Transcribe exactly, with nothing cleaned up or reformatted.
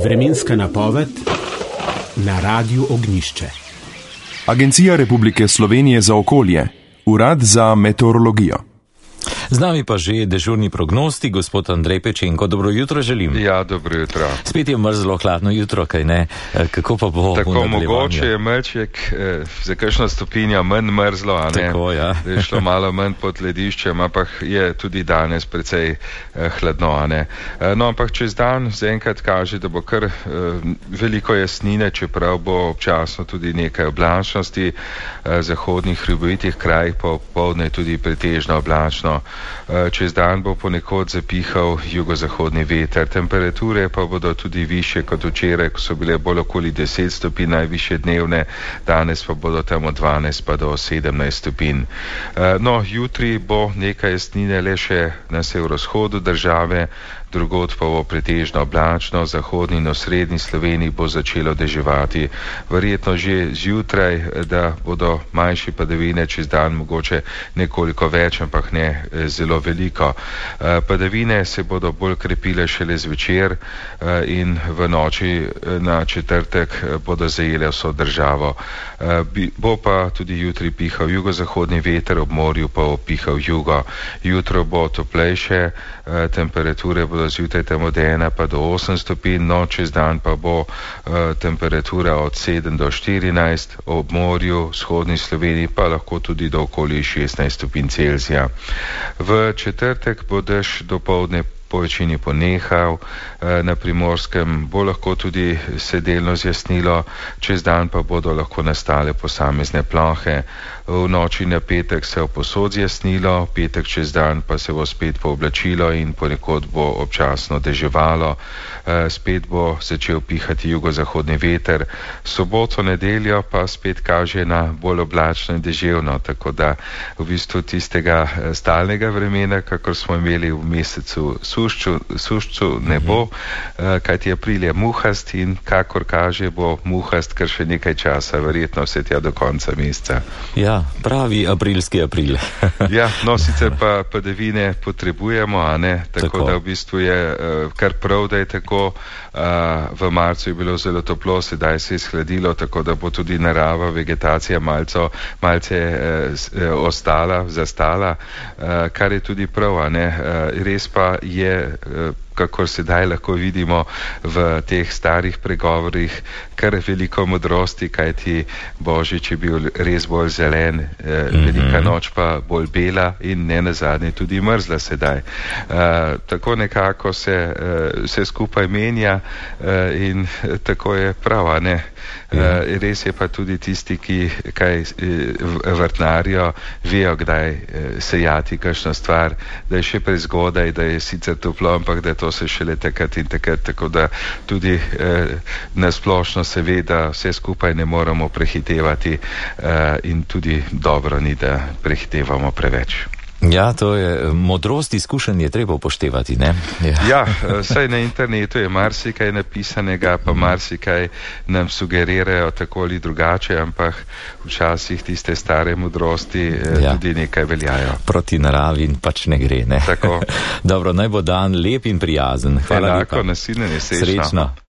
Vremenska napoved na Radiu Ognjišče. Agencija Republike Slovenije za okolje, Urad za meteorologijo. Z nami pa že dežurni prognosti, gospod Andrej Pečenko. Dobro jutro želim. Ja, dobro jutro. Spet je mrzlo, hladno jutro, kaj ne? Kako pa bo? Tako mogoče je mrček, eh, za kakšno stopinjo manj mrzlo, a ne? Tako, ja. Da je šlo malo manj pod lediščem, ampak je tudi danes precej eh, hladno, a ne? Eh, no, ampak čez dan zaenkrat kaže, da bo kar eh, veliko jasnine, čeprav bo občasno tudi nekaj oblačnosti, eh, zahodnih hribovitih krajih, pa popoldne tudi pretežno oblačno. Čez dan bo ponekod zapihal jugozahodni veter, temperature pa bodo tudi više kot včeraj, ko so bile bolj okoli deset stopinj najvišje dnevne, danes pa bodo tam od dvanajst pa do sedemnajst stopinj. No, jutri bo nekaj jasnine le še na severovzhodu države, drugod pa bo pretežno oblačno, zahodni in osrednji Sloveniji bo začelo deževati. Verjetno že zjutraj, da bodo manjše padavine, čez dan mogoče nekoliko več, ampak ne zelo veliko. Padavine se bodo bolj krepile šele zvečer in v noči na četrtek bodo zajele vso državo. Bo pa tudi jutri pihal jugozahodni veter, ob morju pa bo pihal jugo. Jutro bo toplejše, temperature bodo zjutraj tam od ena pa do osem stopinj, no čez dan pa bo uh, temperatura od sedem do štirinajst, ob morju, vzhodni Sloveniji pa lahko tudi do okoli šestnajst stopinj Celzija. V četrtek bo dež dopoldne po večini ponehal, na Primorskem bo lahko tudi se delno zjasnilo, čez dan pa bodo lahko nastale posamezne plohe. V noči na petek se bo povsod zjasnilo, petek čez dan pa se bo spet pooblačilo in ponekod bo občasno deževalo. Spet bo začel pihati jugozahodni veter. Soboto, nedeljo pa spet kaže na bolj oblačno in deževno, tako da v bistvu tistega stalnega vremena, kakor smo imeli v mesecu sušču, sušču ne bo, kajti april je muhast in kakor kaže bo muhast kar še nekaj časa, verjetno vse tja do konca meseca. Ja, pravi aprilski april. Ja, no sicer pa padavine potrebujemo, a ne, tako, tako. Da v bistvu je kar prav, da je tako. V marcu je bilo zelo toplo, sedaj se je shladilo, tako da bo tudi narava, vegetacija malco, malce eh, ostala, zastala, eh, kar je tudi prav, a ne. Res pa je, eh, kakor sedaj lahko vidimo v teh starih pregovorih, kar veliko modrosti, kajti Božič je bil res bolj zelen, eh, mm-hmm. velika noč pa bolj bela in ne nazadnje tudi mrzla sedaj. Eh, tako nekako se eh, vse skupaj menja eh, in tako je prav, a ne. Uh, res je pa tudi tisti, ki kaj vrtnarijo, vejo, kdaj sejati kakšno stvar, da je še prezgodaj, da je sicer toplo, ampak da to se šele takrat in takrat, tako da tudi eh, nasplošno se ve, da vse skupaj ne moramo prehitevati eh, in tudi dobro ni, da prehitevamo preveč. Ja, to je modrost izkušenj je treba upoštevati, ne? Ja, ja, saj na internetu je marsikaj napisanega, pa marsikaj nam sugerirajo tako ali drugače, ampak včasih tiste stare modrosti ja. tudi nekaj veljajo. Proti naravi in pač ne gre, ne? Tako. Dobro, naj bo dan lep in prijazen. Hvala lepa. Enako, nasilne, nesrečno. Srečno.